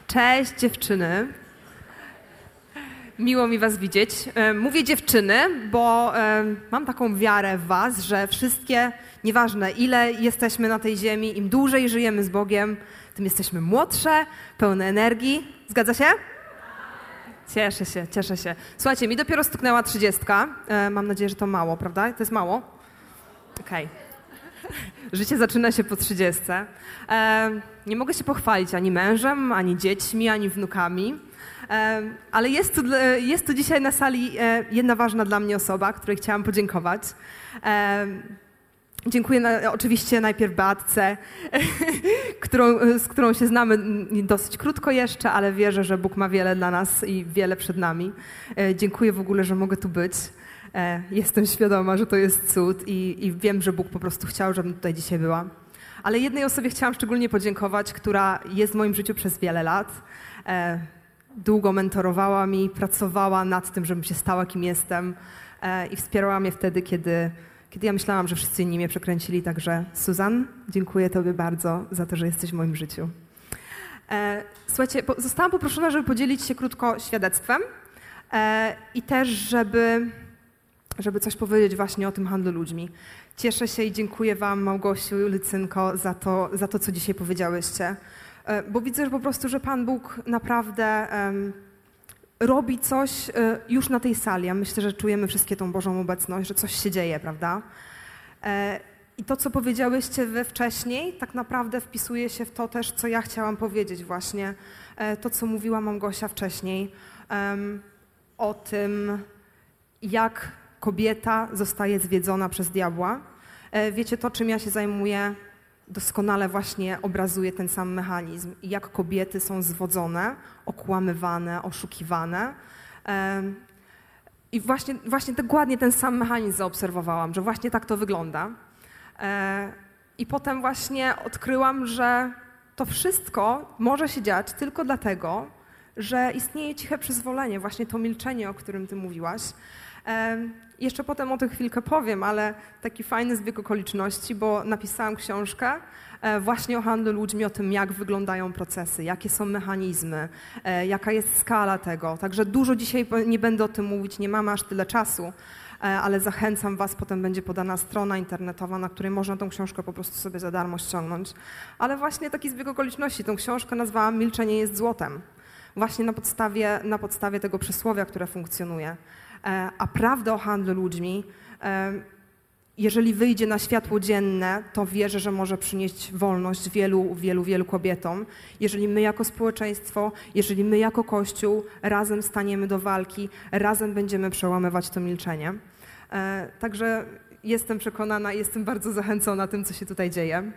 Cześć dziewczyny. Miło mi was widzieć. Mówię dziewczyny, bo mam taką wiarę w was, że wszystkie, nieważne ile jesteśmy na tej ziemi, im dłużej żyjemy z Bogiem, tym jesteśmy młodsze, pełne energii. Zgadza się? Cieszę się, cieszę się. Słuchajcie, mi dopiero stuknęła 30. Mam nadzieję, że to mało, prawda? To jest mało? Okej. Życie zaczyna się po 30. Nie mogę się pochwalić ani mężem, ani dziećmi, ani wnukami, ale jest tu dzisiaj na sali jedna ważna dla mnie osoba, której chciałam podziękować. Dziękuję oczywiście najpierw Beatce, z którą się znamy dosyć krótko jeszcze, ale wierzę, że Bóg ma wiele dla nas i wiele przed nami. Dziękuję w ogóle, że mogę tu być. Jestem świadoma, że to jest cud i wiem, że Bóg po prostu chciał, żebym tutaj dzisiaj była. Ale jednej osobie chciałam szczególnie podziękować, która jest w moim życiu przez wiele lat. Długo mentorowała mi, pracowała nad tym, żebym się stała, kim jestem i wspierała mnie wtedy, kiedy ja myślałam, że wszyscy inni mnie przekręcili. Także Suzan, dziękuję Tobie bardzo za to, że jesteś w moim życiu. Słuchajcie, zostałam poproszona, żeby podzielić się krótko świadectwem i też, żeby coś powiedzieć właśnie o tym handlu ludźmi. Cieszę się i dziękuję Wam, Małgosiu i Lucynko, za to, co dzisiaj powiedziałyście. Bo widzę, że po prostu, że Pan Bóg naprawdę robi coś już na tej sali. Ja myślę, że czujemy wszystkie tą Bożą obecność, że coś się dzieje, prawda? I to, co powiedziałyście Wy wcześniej, tak naprawdę wpisuje się w to też, co ja chciałam powiedzieć właśnie. To, co mówiła Małgosia wcześniej, o tym, jak kobieta zostaje zwiedzona przez diabła. Wiecie, to, czym ja się zajmuję, doskonale właśnie obrazuje ten sam mechanizm. I jak kobiety są zwodzone, okłamywane, oszukiwane. I właśnie dokładnie ten sam mechanizm zaobserwowałam, że właśnie tak to wygląda. I potem właśnie odkryłam, że to wszystko może się dziać tylko dlatego, że istnieje ciche przyzwolenie, właśnie to milczenie, o którym ty mówiłaś. Jeszcze potem o tym chwilkę powiem, ale taki fajny zbieg okoliczności, bo napisałam książkę właśnie o handlu ludźmi, o tym, jak wyglądają procesy, jakie są mechanizmy, jaka jest skala tego. Także dużo dzisiaj nie będę o tym mówić, nie mamy aż tyle czasu, ale zachęcam was, potem będzie podana strona internetowa, na której można tą książkę po prostu sobie za darmo ściągnąć. Ale właśnie taki zbieg okoliczności, tą książkę nazwałam Milczenie jest złotem. Właśnie na podstawie tego przysłowia, które funkcjonuje. A prawda o handlu ludźmi, jeżeli wyjdzie na światło dzienne, to wierzę, że może przynieść wolność wielu kobietom. Jeżeli my jako społeczeństwo, jeżeli my jako Kościół razem staniemy do walki, razem będziemy przełamywać to milczenie. Także jestem przekonana i jestem bardzo zachęcona tym, co się tutaj dzieje.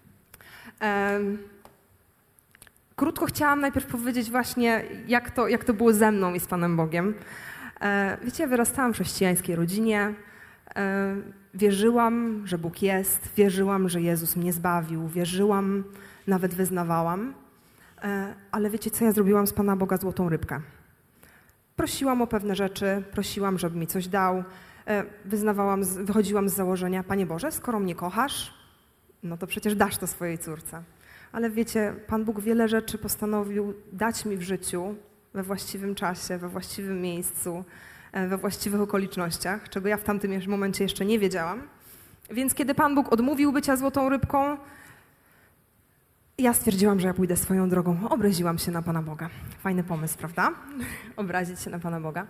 Krótko chciałam najpierw powiedzieć właśnie, jak to było ze mną i z Panem Bogiem. Wiecie, ja wyrastałam w chrześcijańskiej rodzinie, wierzyłam, że Bóg jest, wierzyłam, że Jezus mnie zbawił, wierzyłam, nawet wyznawałam, ale wiecie, co ja zrobiłam z Pana Boga złotą rybkę? Prosiłam o pewne rzeczy, prosiłam, żeby mi coś dał, wychodziłam z założenia, Panie Boże, skoro mnie kochasz, no to przecież dasz to swojej córce. Ale wiecie, Pan Bóg wiele rzeczy postanowił dać mi w życiu, we właściwym czasie, we właściwym miejscu, we właściwych okolicznościach, czego ja w tamtym momencie jeszcze nie wiedziałam. Więc kiedy Pan Bóg odmówił bycia złotą rybką, ja stwierdziłam, że ja pójdę swoją drogą. Obraziłam się na Pana Boga. Fajny pomysł, prawda? Obrazić się na Pana Boga.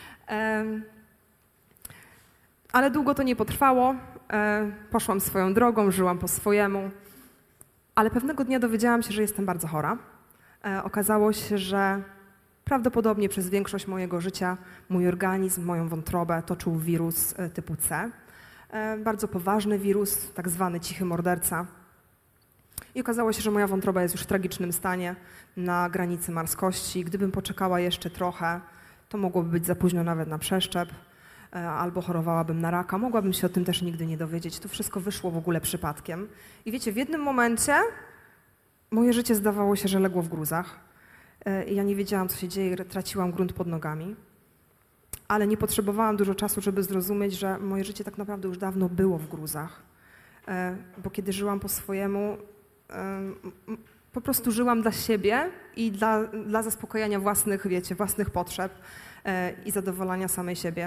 Ale długo to nie potrwało. Poszłam swoją drogą, żyłam po swojemu. Ale pewnego dnia dowiedziałam się, że jestem bardzo chora. Okazało się, że prawdopodobnie przez większość mojego życia mój organizm, moją wątrobę toczył wirus typu C. Bardzo poważny wirus, tak zwany cichy morderca. I okazało się, że moja wątroba jest już w tragicznym stanie, na granicy marskości. Gdybym poczekała jeszcze trochę, to mogłoby być za późno nawet na przeszczep, albo chorowałabym na raka. Mogłabym się o tym też nigdy nie dowiedzieć. To wszystko wyszło w ogóle przypadkiem. I wiecie, w jednym momencie moje życie zdawało się, że legło w gruzach. Ja nie wiedziałam, co się dzieje, traciłam grunt pod nogami, ale nie potrzebowałam dużo czasu, żeby zrozumieć, że moje życie tak naprawdę już dawno było w gruzach, bo kiedy żyłam po swojemu, Po prostu żyłam dla siebie i dla zaspokojenia własnych, własnych potrzeb i zadowolenia samej siebie.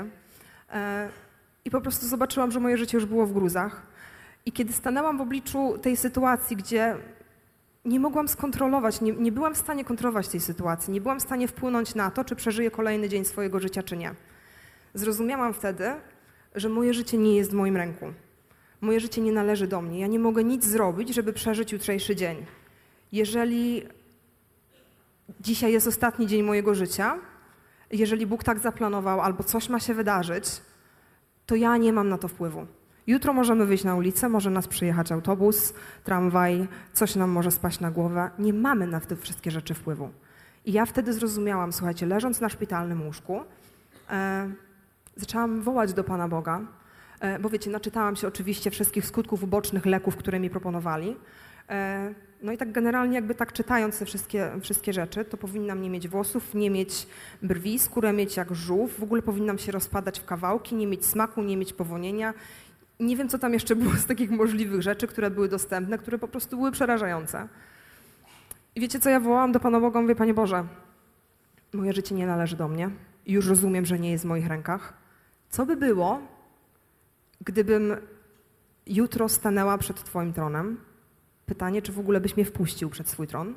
I po prostu zobaczyłam, że moje życie już było w gruzach. I kiedy stanęłam w obliczu tej sytuacji, gdzie nie mogłam skontrolować, nie byłam w stanie kontrolować tej sytuacji, nie byłam w stanie wpłynąć na to, czy przeżyję kolejny dzień swojego życia, czy nie. Zrozumiałam wtedy, że moje życie nie jest w moim ręku. Moje życie nie należy do mnie. Ja nie mogę nic zrobić, żeby przeżyć jutrzejszy dzień. Jeżeli dzisiaj jest ostatni dzień mojego życia, jeżeli Bóg tak zaplanował albo coś ma się wydarzyć, to ja nie mam na to wpływu. Jutro możemy wyjść na ulicę, może nas przyjechać autobus, tramwaj, coś nam może spaść na głowę. Nie mamy na te wszystkie rzeczy wpływu. I ja wtedy zrozumiałam, słuchajcie, leżąc na szpitalnym łóżku, zaczęłam wołać do Pana Boga, bo wiecie, naczytałam się oczywiście wszystkich skutków ubocznych leków, które mi proponowali. No i tak generalnie jakby tak czytając te wszystkie rzeczy, to powinnam nie mieć włosów, nie mieć brwi, skórę mieć jak żółw, w ogóle powinnam się rozpadać w kawałki, nie mieć smaku, nie mieć powonienia. Nie wiem, co tam jeszcze było z takich możliwych rzeczy, które były dostępne, które po prostu były przerażające. I wiecie co, ja wołałam do Pana Boga, mówię, Panie Boże, moje życie nie należy do mnie i już rozumiem, że nie jest w moich rękach. Co by było, gdybym jutro stanęła przed Twoim tronem? Pytanie, czy w ogóle byś mnie wpuścił przed swój tron?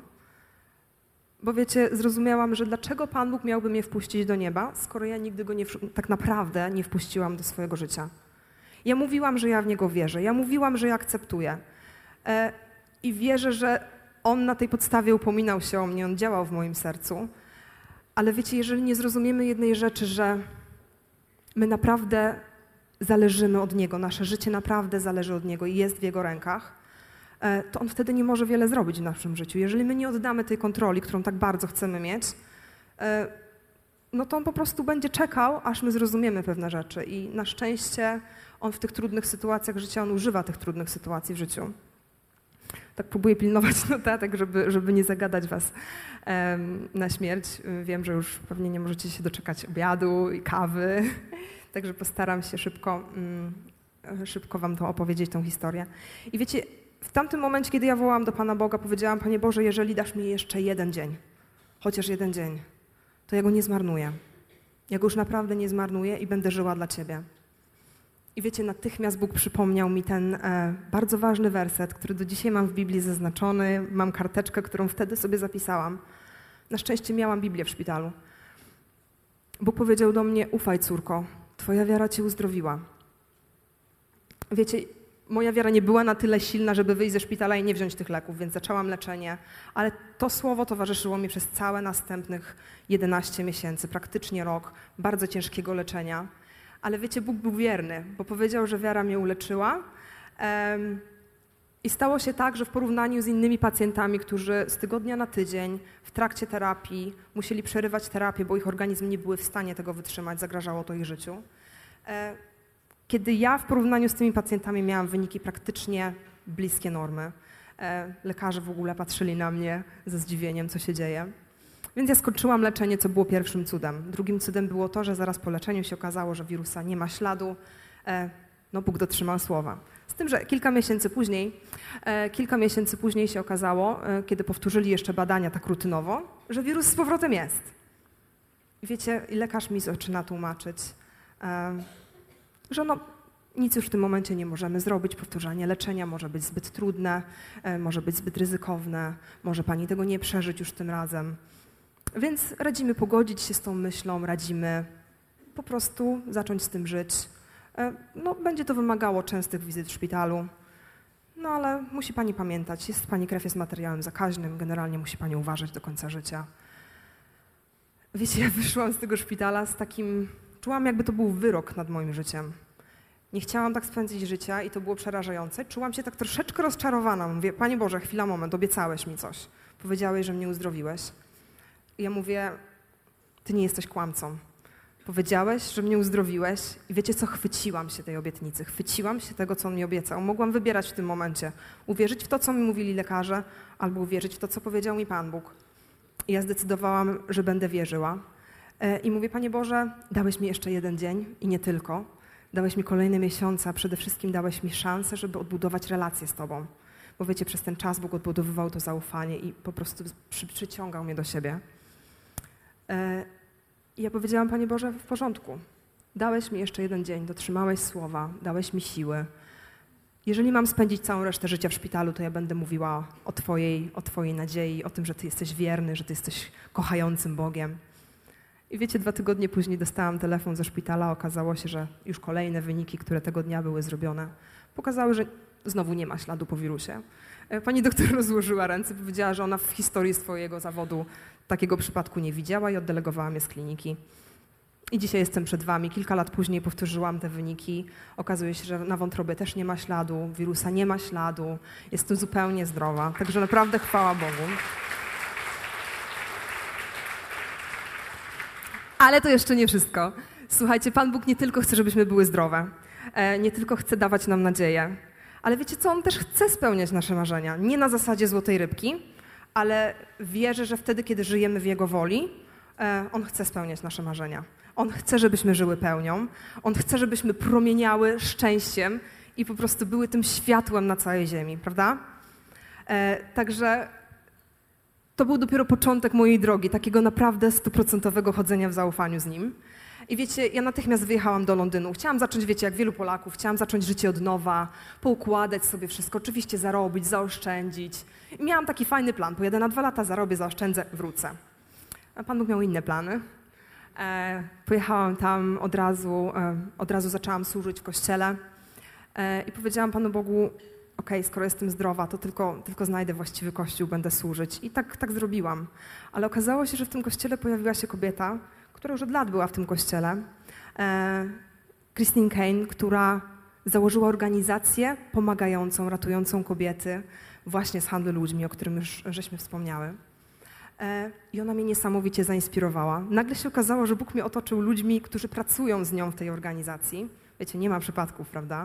Bo wiecie, zrozumiałam, że dlaczego Pan Bóg miałby mnie wpuścić do nieba, skoro ja nigdy go tak naprawdę nie wpuściłam do swojego życia. Ja mówiłam, że ja w Niego wierzę. Ja mówiłam, że ja akceptuję. I wierzę, że On na tej podstawie upominał się o mnie, On działał w moim sercu. Ale wiecie, jeżeli nie zrozumiemy jednej rzeczy, że my naprawdę zależymy od Niego, nasze życie naprawdę zależy od Niego i jest w Jego rękach, to On wtedy nie może wiele zrobić w naszym życiu. Jeżeli my nie oddamy tej kontroli, którą tak bardzo chcemy mieć, no to On po prostu będzie czekał, aż my zrozumiemy pewne rzeczy. I na szczęście On w tych trudnych sytuacjach życia, On używa tych trudnych sytuacji w życiu. Tak próbuję pilnować notatek, żeby nie zagadać was na śmierć. Wiem, że już pewnie nie możecie się doczekać obiadu i kawy, także postaram się szybko wam to opowiedzieć, tą historię. I wiecie, w tamtym momencie, kiedy ja wołałam do Pana Boga, powiedziałam, Panie Boże, jeżeli dasz mi jeszcze jeden dzień, chociaż jeden dzień, to ja go nie zmarnuję. Ja go już naprawdę nie zmarnuję i będę żyła dla Ciebie. I wiecie, natychmiast Bóg przypomniał mi ten bardzo ważny werset, który do dzisiaj mam w Biblii zaznaczony, mam karteczkę, którą wtedy sobie zapisałam. Na szczęście miałam Biblię w szpitalu. Bóg powiedział do mnie, ufaj córko, Twoja wiara Cię uzdrowiła. Wiecie, moja wiara nie była na tyle silna, żeby wyjść ze szpitala i nie wziąć tych leków, więc zaczęłam leczenie, ale to słowo towarzyszyło mi przez całe następnych 11 miesięcy, praktycznie rok, bardzo ciężkiego leczenia. Ale wiecie, Bóg był wierny, bo powiedział, że wiara mnie uleczyła. I stało się tak, że w porównaniu z innymi pacjentami, którzy z tygodnia na tydzień w trakcie terapii musieli przerywać terapię, bo ich organizm nie były w stanie tego wytrzymać, zagrażało to ich życiu. Kiedy ja w porównaniu z tymi pacjentami miałam wyniki praktycznie bliskie normy, lekarze w ogóle patrzyli na mnie ze zdziwieniem, co się dzieje. Więc ja skończyłam leczenie, co było pierwszym cudem. Drugim cudem było to, że zaraz po leczeniu się okazało, że wirusa nie ma śladu. No Bóg dotrzymał słowa. Z tym, że kilka miesięcy później się okazało, kiedy powtórzyli jeszcze badania tak rutynowo, że wirus z powrotem jest. I wiecie, i lekarz mi zaczyna tłumaczyć, że no, nic już w tym momencie nie możemy zrobić, powtórzenie leczenia może być zbyt trudne, może być zbyt ryzykowne, może pani tego nie przeżyć już tym razem. Więc radzimy pogodzić się z tą myślą, radzimy po prostu zacząć z tym żyć. No, będzie to wymagało częstych wizyt w szpitalu, no ale musi pani pamiętać, pani krew jest materiałem zakaźnym, generalnie musi pani uważać do końca życia. Wiecie, ja wyszłam z tego szpitala z takim, czułam jakby to był wyrok nad moim życiem. Nie chciałam tak spędzić życia i to było przerażające. Czułam się tak troszeczkę rozczarowana. Mówię, Panie Boże, chwila, moment, obiecałeś mi coś. Powiedziałeś, że mnie uzdrowiłeś. I ja mówię, Ty nie jesteś kłamcą. Powiedziałeś, że mnie uzdrowiłeś i wiecie co, chwyciłam się tej obietnicy, chwyciłam się tego, co On mi obiecał. Mogłam wybierać w tym momencie, uwierzyć w to, co mi mówili lekarze, albo uwierzyć w to, co powiedział mi Pan Bóg. I ja zdecydowałam, że będę wierzyła. I mówię, Panie Boże, dałeś mi jeszcze jeden dzień i nie tylko. Dałeś mi kolejne miesiące, a przede wszystkim dałeś mi szansę, żeby odbudować relacje z Tobą. bo wiecie, przez ten czas Bóg odbudowywał to zaufanie i po prostu przyciągał mnie do siebie. I ja powiedziałam, Panie Boże, w porządku. Dałeś mi jeszcze jeden dzień, dotrzymałeś słowa, dałeś mi siły. Jeżeli mam spędzić całą resztę życia w szpitalu, to ja będę mówiła o Twojej nadziei, o tym, że Ty jesteś wierny, że Ty jesteś kochającym Bogiem. I wiecie, 2 tygodnie później dostałam telefon ze szpitala, okazało się, że już kolejne wyniki, które tego dnia były zrobione, pokazały, że znowu nie ma śladu po wirusie. Pani doktor rozłożyła ręce, powiedziała, że ona w historii swojego zawodu takiego przypadku nie widziała i oddelegowała mnie z kliniki. I dzisiaj jestem przed wami. Kilka lat później powtórzyłam te wyniki. Okazuje się, że na wątrobie też nie ma śladu, wirusa nie ma śladu. Jestem zupełnie zdrowa. Także naprawdę chwała Bogu. Ale to jeszcze nie wszystko. Słuchajcie, Pan Bóg nie tylko chce, żebyśmy były zdrowe. Nie tylko chce dawać nam nadzieję. Ale wiecie co? On też chce spełniać nasze marzenia. Nie na zasadzie złotej rybki, ale wierzę, że wtedy, kiedy żyjemy w Jego woli, On chce spełniać nasze marzenia. On chce, żebyśmy żyły pełnią. On chce, żebyśmy promieniały szczęściem i po prostu były tym światłem na całej ziemi, prawda? Także to był dopiero początek mojej drogi, takiego naprawdę 100% chodzenia w zaufaniu z Nim. I wiecie, ja natychmiast wyjechałam do Londynu. Chciałam zacząć, wiecie, jak wielu Polaków, chciałam zacząć życie od nowa, poukładać sobie wszystko, oczywiście zarobić, zaoszczędzić. I miałam taki fajny plan. Pojadę na 2 lata, zarobię, zaoszczędzę, wrócę. A Pan Bóg miał inne plany. Pojechałam tam od razu zaczęłam służyć w kościele i powiedziałam Panu Bogu, okej, skoro jestem zdrowa, to tylko znajdę właściwy kościół, będę służyć. I tak zrobiłam. Ale okazało się, że w tym kościele pojawiła się kobieta, która już od lat była w tym kościele, Christine Caine, która założyła organizację pomagającą, ratującą kobiety właśnie z handlu ludźmi, o którym już żeśmy wspomniały. I ona mnie niesamowicie zainspirowała. Nagle się okazało, że Bóg mnie otoczył ludźmi, którzy pracują z nią w tej organizacji. Wiecie, nie ma przypadków, prawda?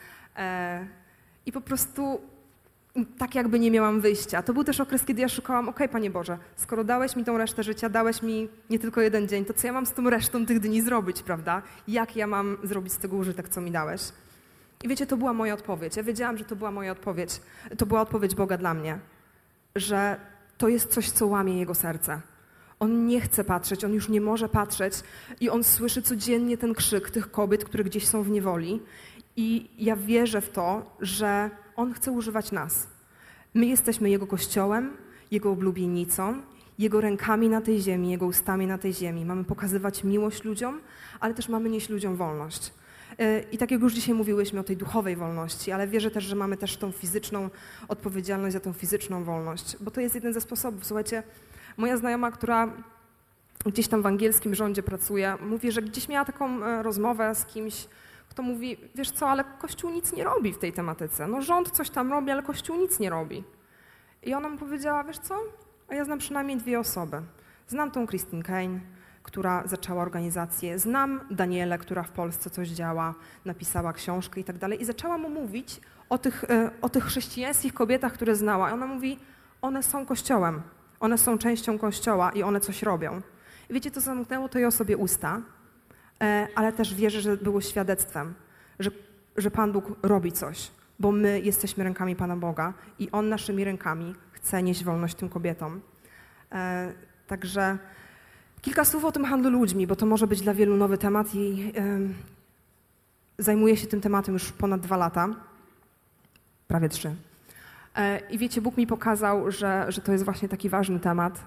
I po prostu tak jakby nie miałam wyjścia. To był też okres, kiedy ja szukałam, okej, Panie Boże, skoro dałeś mi tą resztę życia, dałeś mi nie tylko jeden dzień, to co ja mam z tą resztą tych dni zrobić, prawda? Jak ja mam zrobić z tego użytek, co mi dałeś? I wiecie, to była moja odpowiedź. Ja wiedziałam, że to była moja odpowiedź. To była odpowiedź Boga dla mnie, że to jest coś, co łamie Jego serce. On nie chce patrzeć, on już nie może patrzeć i on słyszy codziennie ten krzyk tych kobiet, które gdzieś są w niewoli. I ja wierzę w to, że On chce używać nas. My jesteśmy Jego Kościołem, Jego oblubienicą, Jego rękami na tej ziemi, Jego ustami na tej ziemi. Mamy pokazywać miłość ludziom, ale też mamy nieść ludziom wolność. I tak jak już dzisiaj mówiłyśmy o tej duchowej wolności, ale wierzę też, że mamy też tą fizyczną odpowiedzialność za tą fizyczną wolność, bo to jest jeden ze sposobów. Słuchajcie, moja znajoma, która gdzieś tam w angielskim rządzie pracuje, mówi, że gdzieś miała taką rozmowę z kimś, kto mówi, wiesz co, ale Kościół nic nie robi w tej tematyce. No rząd coś tam robi, ale Kościół nic nie robi. I ona mu powiedziała, wiesz co, a ja znam przynajmniej 2 osoby. Znam tą Christine Caine, która zaczęła organizację, znam Danielę, która w Polsce coś działa, napisała książkę i tak dalej. I zaczęła mu mówić o tych chrześcijańskich kobietach, które znała. I ona mówi, one są Kościołem, one są częścią Kościoła i one coś robią. I wiecie, to zamknęło tej osobie usta, ale też wierzę, że było świadectwem, że Pan Bóg robi coś, bo my jesteśmy rękami Pana Boga i On naszymi rękami chce nieść wolność tym kobietom. Także kilka słów o tym handlu ludźmi, bo to może być dla wielu nowy temat i zajmuję się tym tematem już ponad 2 lata, prawie 3. I wiecie, Bóg mi pokazał, że to jest właśnie taki ważny temat,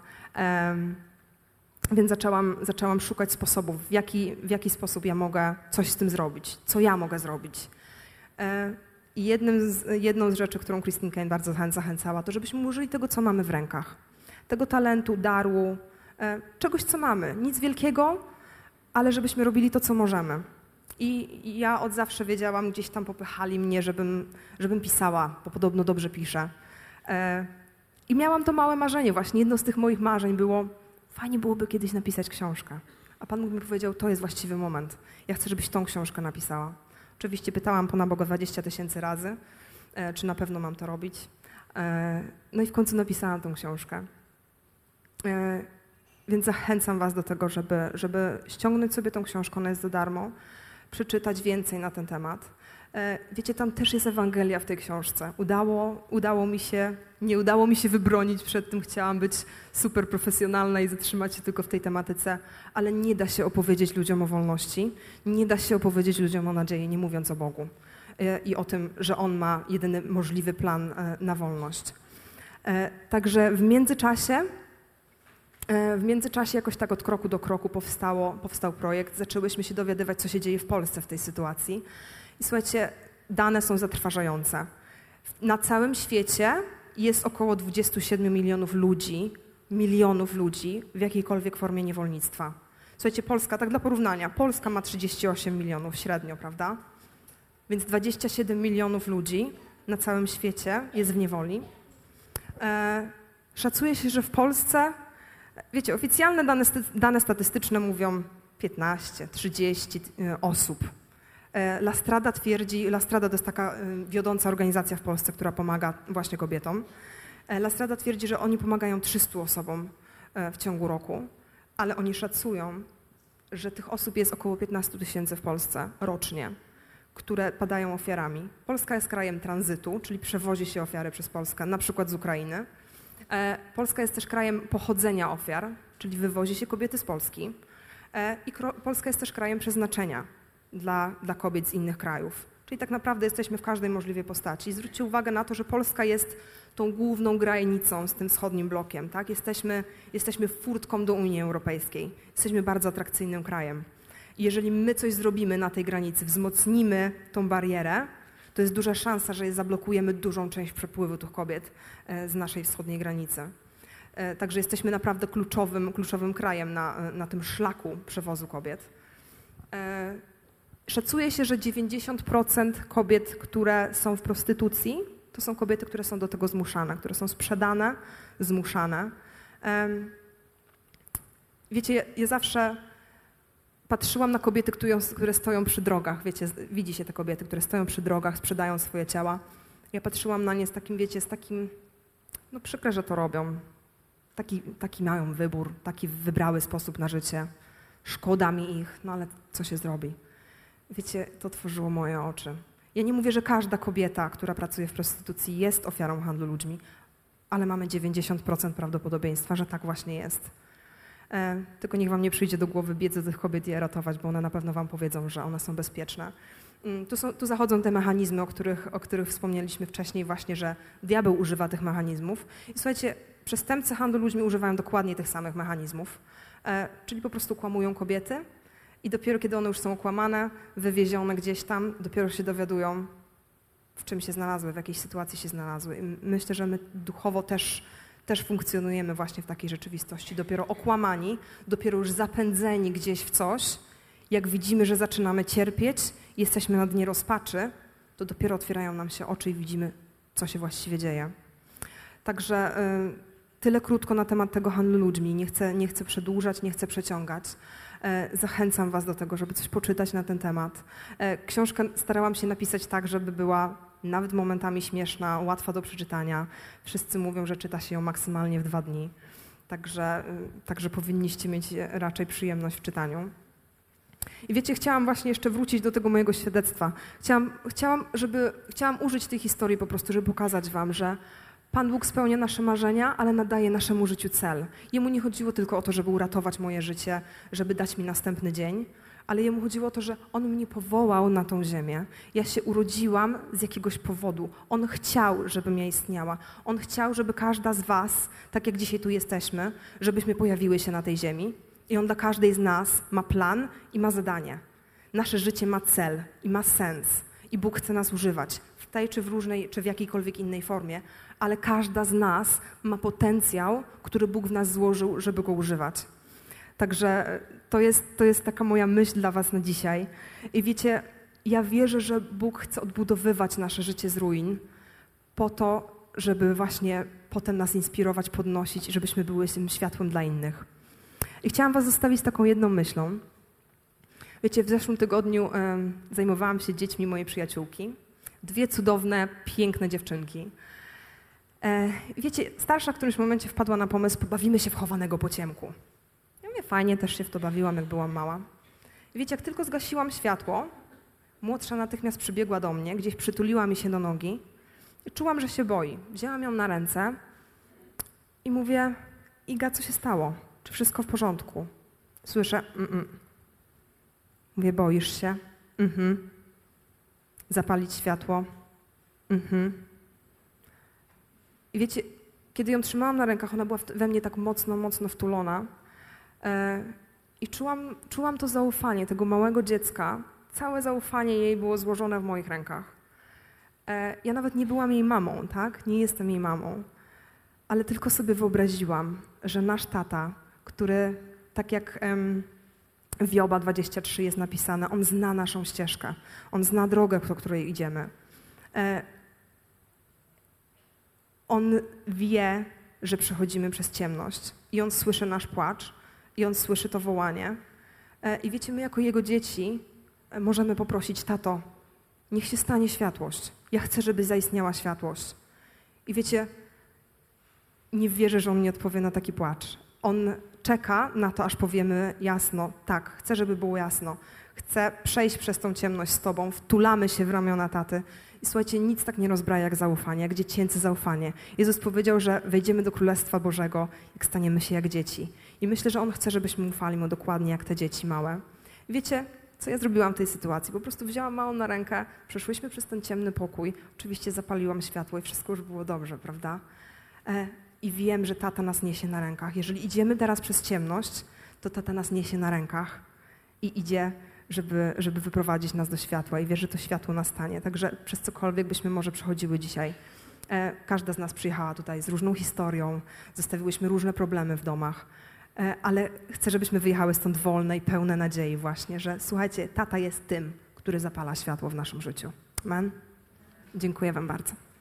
więc zaczęłam szukać sposobów, w jaki sposób ja mogę coś z tym zrobić, co ja mogę zrobić. I jedną z rzeczy, którą Christine Caine bardzo zachęcała, to żebyśmy użyli tego, co mamy w rękach. Tego talentu, daru, czegoś, co mamy. Nic wielkiego, ale żebyśmy robili to, co możemy. I ja od zawsze wiedziałam, gdzieś tam popychali mnie, żebym pisała, bo podobno dobrze piszę. I miałam to małe marzenie właśnie. Jedno z tych moich marzeń było, fajnie byłoby kiedyś napisać książkę. A Pan mi powiedział, to jest właściwy moment. Ja chcę, żebyś tą książkę napisała. Oczywiście pytałam Pana Boga 20 000 razy, czy na pewno mam to robić. No i w końcu napisałam tą książkę. Więc zachęcam was do tego, żeby ściągnąć sobie tą książkę, ona jest za darmo, przeczytać więcej na ten temat. Wiecie, tam też jest Ewangelia w tej książce. Nie udało mi się wybronić przed tym, chciałam być super profesjonalna i zatrzymać się tylko w tej tematyce, ale nie da się opowiedzieć ludziom o wolności, nie da się opowiedzieć ludziom o nadziei, nie mówiąc o Bogu i o tym, że On ma jedyny możliwy plan na wolność. Także w międzyczasie jakoś tak od kroku do kroku powstał projekt. Zaczęłyśmy się dowiadywać, co się dzieje w Polsce w tej sytuacji. I słuchajcie, dane są zatrważające. Na całym świecie jest około 27 milionów ludzi w jakiejkolwiek formie niewolnictwa. Słuchajcie, Polska, tak dla porównania, Polska ma 38 milionów średnio, prawda? Więc 27 milionów ludzi na całym świecie jest w niewoli. Szacuje się, że w Polsce, wiecie, oficjalne dane statystyczne mówią 15, 30 osób. La Strada to jest taka wiodąca organizacja w Polsce, która pomaga właśnie kobietom. La Strada twierdzi, że oni pomagają 300 osobom w ciągu roku, ale oni szacują, że tych osób jest około 15 000 w Polsce rocznie, które padają ofiarami. Polska jest krajem tranzytu, czyli przewozi się ofiary przez Polskę, na przykład z Ukrainy. Polska jest też krajem pochodzenia ofiar, czyli wywozi się kobiety z Polski. I Polska jest też krajem przeznaczenia dla kobiet z innych krajów. Czyli tak naprawdę jesteśmy w każdej możliwej postaci. I zwróćcie uwagę na to, że Polska jest tą główną granicą z tym wschodnim blokiem. Tak? Jesteśmy furtką do Unii Europejskiej. Jesteśmy bardzo atrakcyjnym krajem. I jeżeli my coś zrobimy na tej granicy, wzmocnimy tą barierę, to jest duża szansa, że zablokujemy dużą część przepływu tych kobiet z naszej wschodniej granicy. Także jesteśmy naprawdę kluczowym krajem na tym szlaku przewozu kobiet. Szacuje się, że 90% kobiet, które są w prostytucji, to są kobiety, które są do tego zmuszane, które są sprzedane, zmuszane. Wiecie, ja zawsze patrzyłam na kobiety, które stoją przy drogach. Wiecie, widzi się te kobiety, które stoją przy drogach, sprzedają swoje ciała. Ja patrzyłam na nie z takim, no przykre, że to robią. Taki mają wybór, taki wybrały sposób na życie. Szkoda mi ich, no ale co się zrobi? Wiecie, to otworzyło moje oczy. Ja nie mówię, że każda kobieta, która pracuje w prostytucji, jest ofiarą handlu ludźmi, ale mamy 90% prawdopodobieństwa, że tak właśnie jest. Tylko niech wam nie przyjdzie do głowy biec do tych kobiet i je ratować, bo one na pewno wam powiedzą, że one są bezpieczne. Tu zachodzą te mechanizmy, o których wspomnieliśmy wcześniej właśnie, że diabeł używa tych mechanizmów. I słuchajcie, przestępcy handlu ludźmi używają dokładnie tych samych mechanizmów, czyli po prostu kłamują kobiety i dopiero kiedy one już są okłamane, wywiezione gdzieś tam, dopiero się dowiadują, w czym się znalazły, w jakiej sytuacji się znalazły. I myślę, że my duchowo też funkcjonujemy właśnie w takiej rzeczywistości. Dopiero okłamani, dopiero już zapędzeni gdzieś w coś, jak widzimy, że zaczynamy cierpieć, jesteśmy na dnie rozpaczy, to dopiero otwierają nam się oczy i widzimy, co się właściwie dzieje. Także tyle krótko na temat tego handlu ludźmi. Nie chcę przedłużać, nie chcę przeciągać. Zachęcam was do tego, żeby coś poczytać na ten temat. Książkę starałam się napisać tak, żeby była nawet momentami śmieszna, łatwa do przeczytania. Wszyscy mówią, że czyta się ją maksymalnie w 2 dni. Także powinniście mieć raczej przyjemność w czytaniu. I wiecie, chciałam właśnie jeszcze wrócić do tego mojego świadectwa. Chciałam użyć tej historii po prostu, żeby pokazać wam, że Pan Bóg spełnia nasze marzenia, ale nadaje naszemu życiu cel. Jemu nie chodziło tylko o to, żeby uratować moje życie, żeby dać mi następny dzień, ale jemu chodziło o to, że on mnie powołał na tą ziemię. Ja się urodziłam z jakiegoś powodu. On chciał, żebym ja istniała. On chciał, żeby każda z was, tak jak dzisiaj tu jesteśmy, żebyśmy pojawiły się na tej ziemi. I on dla każdej z nas ma plan i ma zadanie. Nasze życie ma cel i ma sens. I Bóg chce nas używać w tej czy w różnej, czy w jakiejkolwiek innej formie, ale każda z nas ma potencjał, który Bóg w nas złożył, żeby go używać. Także to jest taka moja myśl dla was na dzisiaj. I wiecie, ja wierzę, że Bóg chce odbudowywać nasze życie z ruin po to, żeby właśnie potem nas inspirować, podnosić, żebyśmy były tym światłem dla innych. I chciałam was zostawić taką jedną myślą. Wiecie, w zeszłym tygodniu zajmowałam się dziećmi mojej przyjaciółki. 2 cudowne, piękne dziewczynki. Wiecie, starsza w którymś momencie wpadła na pomysł, pobawimy się w chowanego po ciemku. Ja mówię, fajnie, też się w to bawiłam, jak byłam mała. I wiecie, jak tylko zgasiłam światło, Młodsza natychmiast przybiegła do mnie, gdzieś przytuliła mi się do nogi i czułam, że się boi. Wzięłam ją na ręce i mówię: Iga, co się stało? Czy wszystko w porządku? Słyszę: Mówię: boisz się? Zapalić światło? I wiecie, kiedy ją trzymałam na rękach, ona była we mnie tak mocno wtulona i czułam to zaufanie tego małego dziecka. Całe zaufanie jej było złożone w moich rękach. Ja nawet nie byłam jej mamą, tak? Nie jestem jej mamą. Ale tylko sobie wyobraziłam, że nasz tata, który, tak jak w Joba 23 jest napisane, on zna naszą ścieżkę, on zna drogę, po której idziemy. On wie, że przechodzimy przez ciemność i on słyszy nasz płacz i on słyszy to wołanie. I wiecie, my jako jego dzieci możemy poprosić: tato, niech się stanie światłość. Ja chcę, żeby zaistniała światłość. I wiecie, nie wierzę, że on nie odpowie na taki płacz. On czeka na to, aż powiemy jasno: tak, chcę, żeby było jasno. Chcę przejść przez tą ciemność z tobą. Wtulamy się w ramiona taty. I słuchajcie, nic tak nie rozbraja jak zaufanie, jak dziecięce zaufanie. Jezus powiedział, że wejdziemy do Królestwa Bożego, jak staniemy się jak dzieci. I myślę, że On chce, żebyśmy ufali Mu dokładnie jak te dzieci małe. I wiecie, co ja zrobiłam w tej sytuacji? Po prostu wzięłam małą na rękę, przeszłyśmy przez ten ciemny pokój, oczywiście zapaliłam światło i wszystko już było dobrze, prawda? I wiem, że tata nas niesie na rękach. Jeżeli idziemy teraz przez ciemność, to tata nas niesie na rękach i idzie, żeby wyprowadzić nas do światła, i wierzę, że to światło nastanie. Także przez cokolwiek byśmy może przechodziły dzisiaj. Każda z nas przyjechała tutaj z różną historią, zostawiłyśmy różne problemy w domach, ale chcę, żebyśmy wyjechały stąd wolne i pełne nadziei właśnie, że słuchajcie, tata jest tym, który zapala światło w naszym życiu. Amen. Dziękuję wam bardzo.